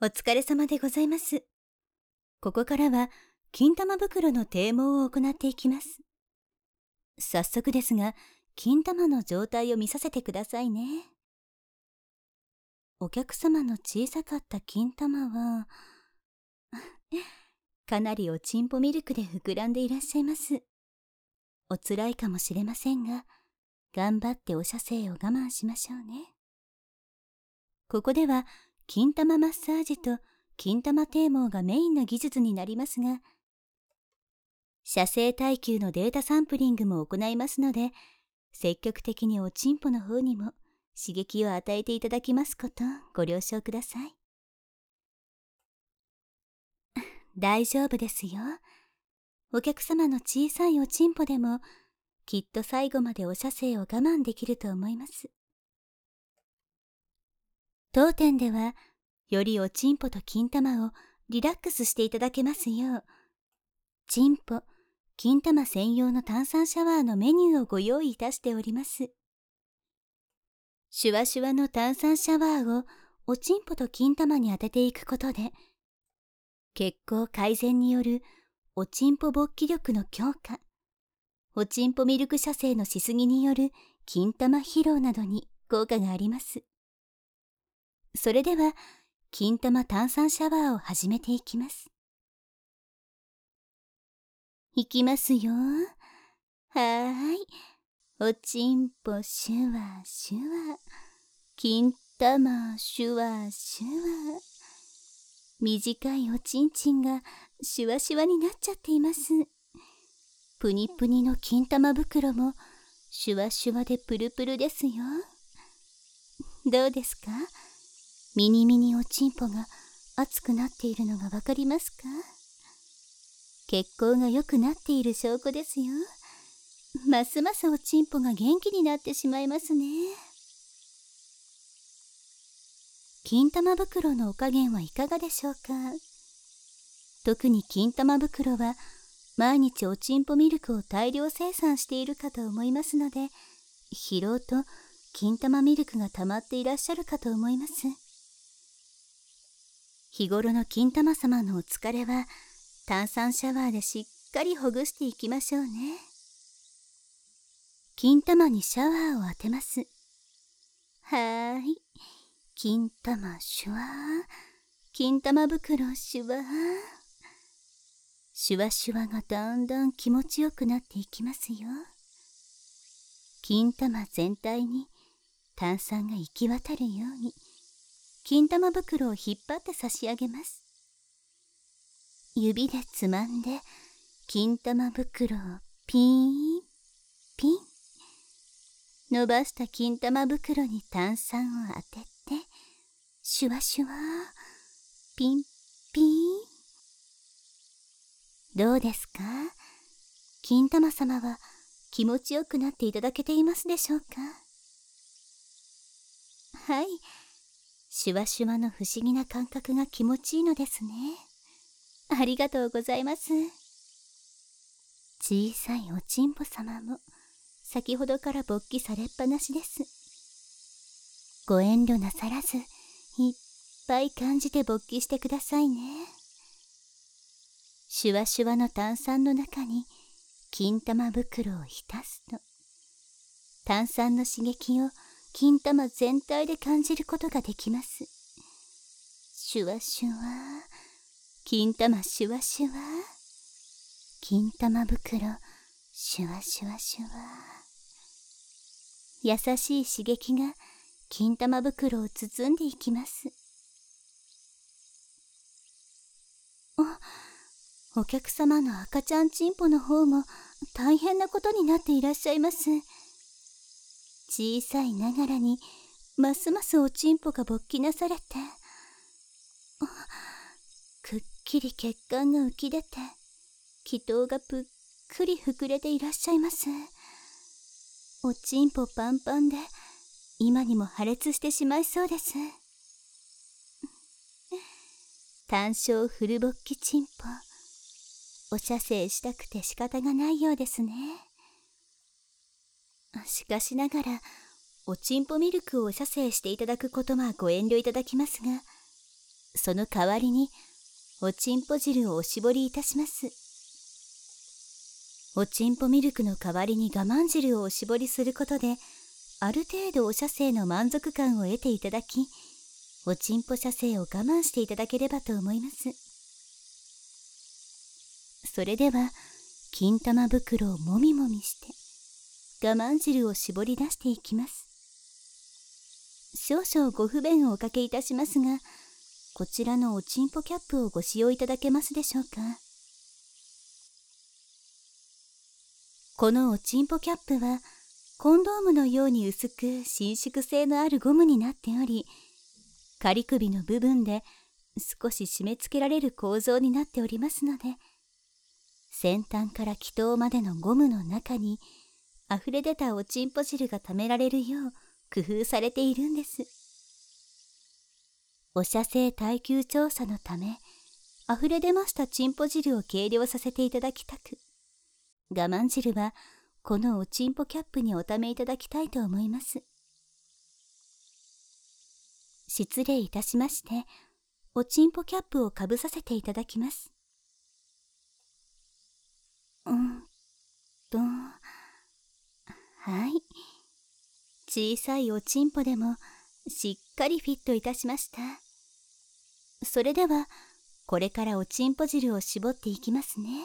お疲れ様でございます。ここからは、金玉袋の堤毛を行っていきます。早速ですが、金玉の状態を見させてくださいね。お客様の小さかった金玉は、かなりおちんぽミルクで膨らんでいらっしゃいます。おつらいかもしれませんが、頑張ってお射精を我慢しましょうね。ここでは、金玉マッサージと金玉堤毛がメインの技術になりますが、射精耐久のデータサンプリングも行いますので、積極的におちんぽの方にも刺激を与えていただきますことご了承ください。大丈夫ですよ。お客様の小さいおちんぽでもきっと最後までお射精を我慢できると思います。当店ではよりおちんぽと金玉をリラックスしていただけますよう、ちんぽ、金玉専用の炭酸シャワーのメニューをご用意いたしております。シュワシュワの炭酸シャワーをおちんぽと金玉に当てていくことで、血行改善によるおちんぽ勃起力の強化、おちんぽミルク射精のしすぎによる金玉疲労などに効果があります。それでは、金玉炭酸シャワーを始めていきます。いきますよ。はーい。おちんぽシュワシュワ。金玉シュワシュワ。短いおちんちんがシュワシュワになっちゃっています。プニプニの金玉袋もシュワシュワでプルプルですよ。どうですか？ミニミニおちんぽが熱くなっているのがわかりますか？血行が良くなっている証拠ですよ。ますますおちんぽが元気になってしまいますね。金玉袋のお加減はいかがでしょうか？特に金玉袋は毎日おちんぽミルクを大量生産しているかと思いますので、疲労と金玉ミルクが溜まっていらっしゃるかと思います。日頃の金玉様のお疲れは炭酸シャワーでしっかりほぐしていきましょうね。金玉にシャワーを当てます。はーい。金玉シュワー。金玉袋シュワー。シュワシュワがだんだん気持ちよくなっていきますよ。金玉全体に炭酸が行き渡るように、金玉袋を引っ張って差し上げます。指でつまんで、金玉袋をピーン、ピン。伸ばした金玉袋に炭酸を当てて、シュワシュワ、ピンピン。どうですか？金玉様は気持ちよくなっていただけていますでしょうか？はい。シュワシュワの不思議な感覚が気持ちいいのですね。ありがとうございます。小さいおちんぽ様も先ほどから勃起されっぱなしです。ご遠慮なさらず、いっぱい感じて勃起してくださいね。シュワシュワの炭酸の中に金玉袋を浸すと、炭酸の刺激を金玉全体で感じることができます。シュワシュワ、金玉シュワシュワ、金玉袋シュワシュワシュワ。優しい刺激が金玉袋を包んでいきます。お客様の赤ちゃんちんぽの方も大変なことになっていらっしゃいます。小さいながらにますますおちんぽが勃起なされて、くっきり血管が浮き出て、気筒がぷっくり膨れていらっしゃいます。おちんぽパンパンで今にも破裂してしまいそうです。単小フル勃起ちんぽ、お射精したくて仕方がないようですね。しかしながらおちんぽミルクをお射精していただくことはご遠慮いただきますが、 その代わりにおちんぽ汁をおしぼりいたします。おちんぽミルクの代わりに我慢汁をおしぼりすることで、ある程度お射精の満足感を得ていただき、おちんぽ射精を我慢していただければと思います。それでは、金玉袋をもみもみして、我慢汁を絞り出していきます。少々ご不便をおかけいたしますが、こちらのおちんぽキャップをご使用いただけますでしょうか。このおちんぽキャップは、コンドームのように薄く伸縮性のあるゴムになっており、仮首の部分で少し締め付けられる構造になっておりますので、先端から気筒までのゴムの中に溢れ出たおちんぽ汁がためられるよう工夫されているんです。お射精耐久調査のため、溢れ出ましたちんぽ汁を計量させていただきたく、我慢汁はこのおちんぽキャップにおためいただきたいと思います。失礼いたしまして、おちんぽキャップをかぶさせていただきます。はい。小さいおちんぽでもしっかりフィットいたしました。それでは、これからおちんぽ汁を絞っていきますね。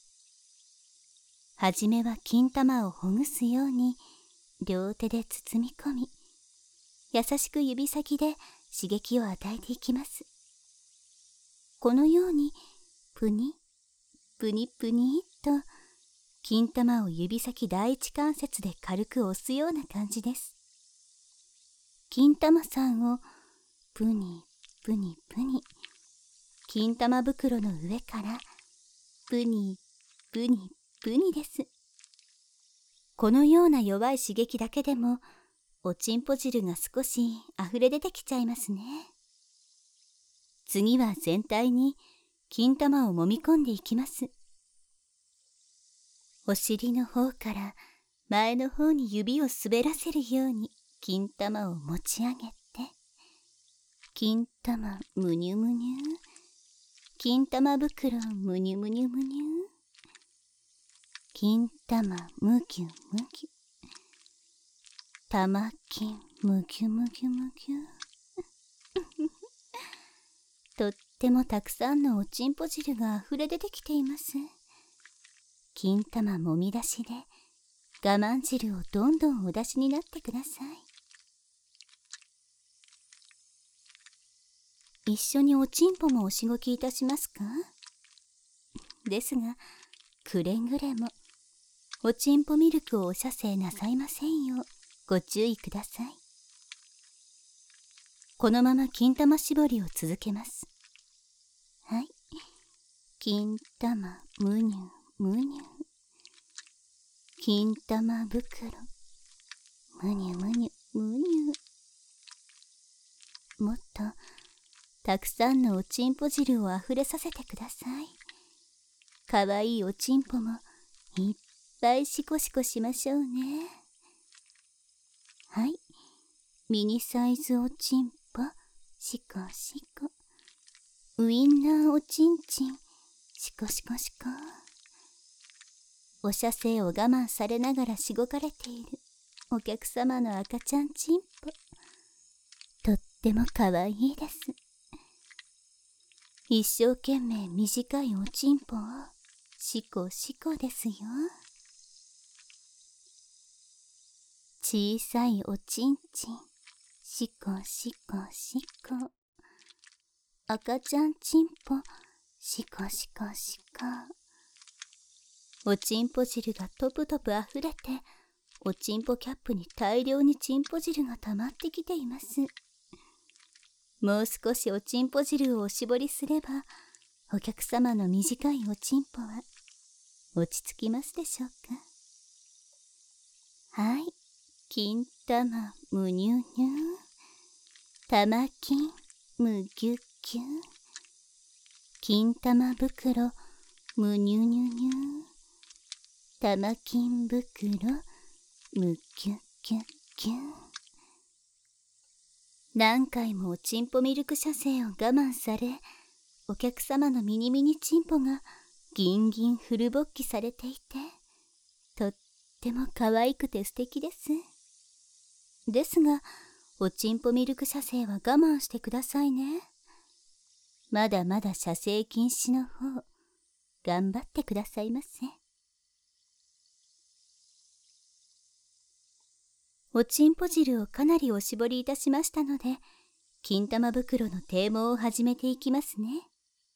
はじめは金玉をほぐすように両手で包み込み、優しく指先で刺激を与えていきます。このようにプニプニプニと金玉を指先第一関節で軽く押すような感じです。金玉さんをプニプニプニ、金玉袋の上からプニプニプニです。このような弱い刺激だけでもおちんぽ汁が少し溢れ出てきちゃいますね。次は全体に金玉を揉み込んでいきます。お尻の方から前の方に指を滑らせるように金玉を持ち上げて、金玉むにゅむにゅ、金玉袋むにゅむにゅむにゅ、金玉むぎゅむぎゅ、玉金むぎゅむぎゅむぎゅとってもたくさんのおちんぽ汁があふれ出てきています。金玉もみ出しで我慢汁をどんどんお出しになってください。一緒におちんぽもおしごきいたしますか？ですが、くれぐれもおちんぽミルクをお射精なさいませんようご注意ください。このまま金玉絞りを続けます。はい。金玉むにゅむにゅ、金玉袋むにゅむにゅむにゅ、もっとたくさんのおちんぽ汁をあふれさせてください。かわいいおちんぽもいっぱいシコシコしましょうね。はい。ミニサイズおちんぽシコシコ、ウインナーおちんちんシコシコシコ。お射精を我慢されながらしごかれているお客様の赤ちゃんちんぽ、とってもかわいいです。一生懸命短いおちんぽをシコシコですよ。小さいおちんちんシコシコシコ、赤ちゃんちんぽシコシコシコ。おちんぽ汁がトプトプあふれて、おちんぽキャップに大量にちんぽ汁が溜まってきています。もう少しおちんぽ汁をおしぼりすれば、お客様の短いおちんぽは落ち着きますでしょうか。はい。金玉むにゅにゅ、玉金むぎゅぎゅ、金玉袋むにゅにゅにゅ、玉金袋むぎゅぎゅぎゅ。 何回もおちんぽミルク射精を我慢され、お客様のミニミニチンポがギンギンフル勃起されていて、とっても可愛くて素敵です。ですが、おちんぽミルク射精は我慢してくださいね。まだまだ射精禁止の方、頑張ってくださいませ。おちんぽ汁をかなりおしぼりいたしましたので、金玉袋の低毛を始めていきますね。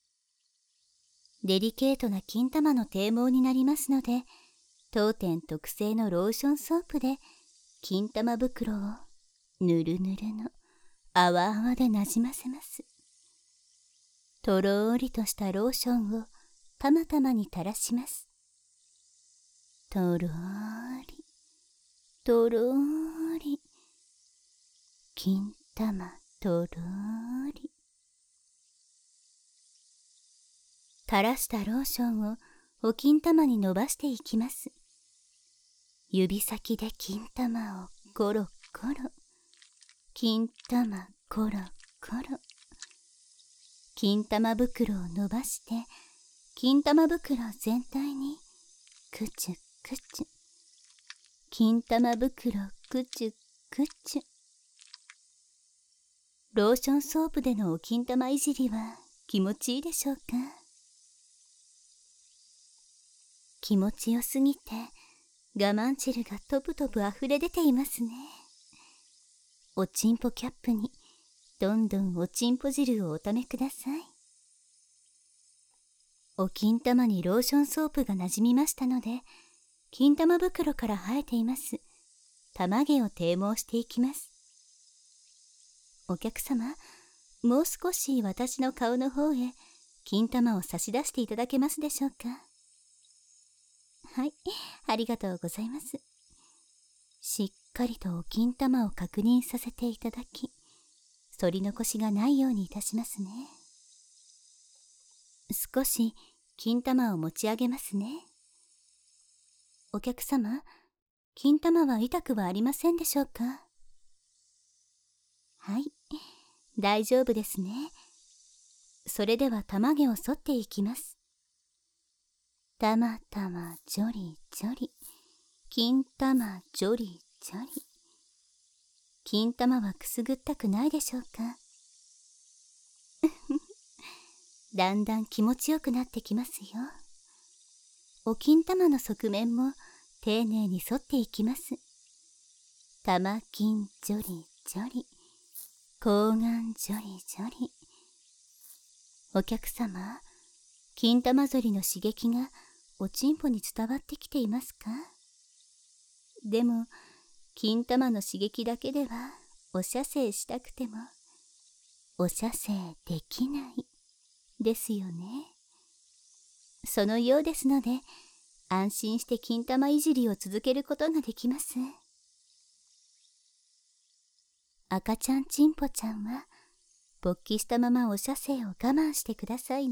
デリケートな金玉の低毛になりますので、当店特製のローションソープで金玉袋をぬるぬるの泡泡でなじませます。とろーりとしたローションをたまたまに垂らします。とろーりとろーり、金玉とろーり。垂らしたローションをお金玉に伸ばしていきます。指先で金玉をコロコロ、金玉コロコロ。金玉袋を伸ばして、金玉袋全体にくちゅくちゅ。金玉袋くちゅくちゅ。ローションソープでのお金玉いじりは気持ちいいでしょうか？気持ちよすぎて我慢汁がとぶとぶあふれ出ていますね。おちんぽキャップにどんどんおちんぽ汁をおためください。お金玉にローションソープがなじみましたので、金玉袋から生えています玉毛を低毛していきます。お客様、もう少し私の顔の方へ金玉を差し出していただけますでしょうか？はい、ありがとうございます。しっかりとお金玉を確認させていただき、反り残しがないようにいたしますね。少し金玉を持ち上げますね。お客様、金玉は痛くはありませんでしょうか？はい、大丈夫ですね。それでは玉毛を剃っていきます。たまたまジョリジョリ、金玉ジョリジョリ。金玉はくすぐったくないでしょうか？だんだん気持ちよくなってきますよ。お金玉の側面も丁寧に剃っていきます。玉金ジョリジョリ、睾丸ジョリジョリ。お客様、金玉剃りの刺激がおちんぽに伝わってきていますか？でも、金玉の刺激だけではお射精したくてもお射精できないですよね。そのようですので、安心して金玉いじりを続けることができます。赤ちゃんちんぽちゃんは勃起したままお射精を我慢してくださいね。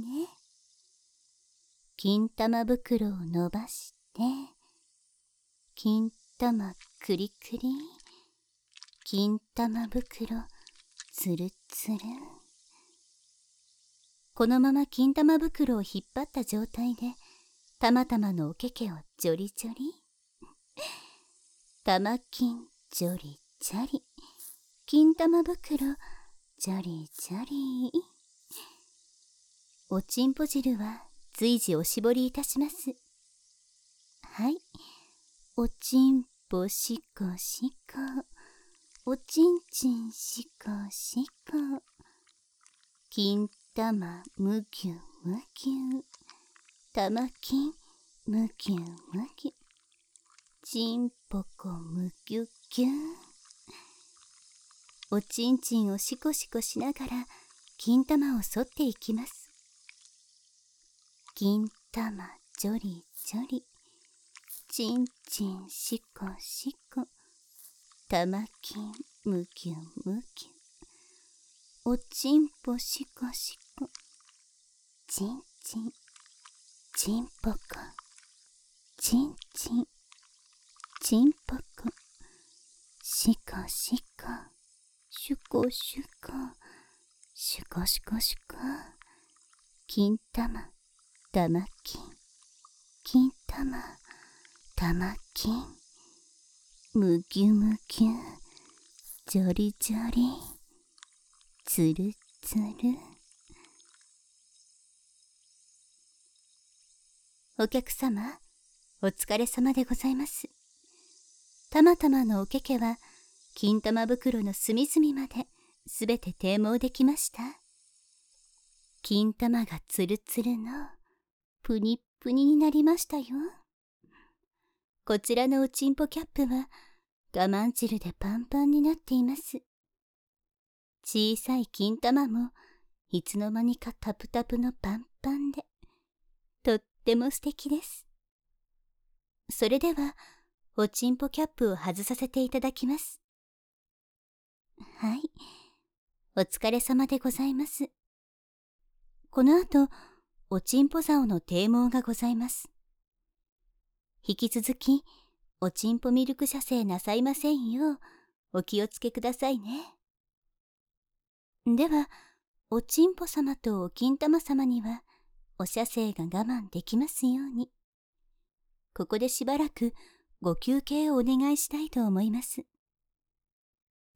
金玉袋を伸ばして、金玉クリクリ、金玉袋つるつる。このまま金玉袋を引っ張った状態でたまたまのおけけをジョリジョリ。玉金ジョリジョリ、金玉袋ジョリジョリ。おちんぽ汁は随時おしぼりいたします。はい、おちんぽしこしこ、おちんちんしこしこ。金玉むぎゅむぎゅ、玉金むぎゅむぎゅ、ちんぽこむぎゅぎゅ。おちんちんをしこしこしながら金玉を剃っていきます。金玉ジョリジョリ、ちんちんしこしこ、玉金むぎゅむぎゅ、おちんぽしこしこ、ちんちん、ちんぽこ、ちんちん、ちんぽこ、しこしこ、 シュコシュコ、シュコシュコシュコ。金玉、玉金。金玉、玉金。むぎゅむぎゅ。ジョリジョリ。つるつる。お客様、お疲れ様でございます。たまたまのおけけは、金玉袋の隅々まですべて低毛できました。金玉がつるつるのプニップニになりましたよ。こちらのおちんぽキャップは我慢汁でパンパンになっています。小さい金玉もいつの間にかタプタプのパンパンでとっても素敵です。それではおちんぽキャップを外させていただきます。はい、お疲れ様でございます。この後、おちんぽ竿の低毛がございます。引き続き、おちんぽミルク射精なさいませんよう、お気をつけくださいね。では、おちんぽ様とお金玉様には、お射精が我慢できますように。ここでしばらくご休憩をお願いしたいと思います。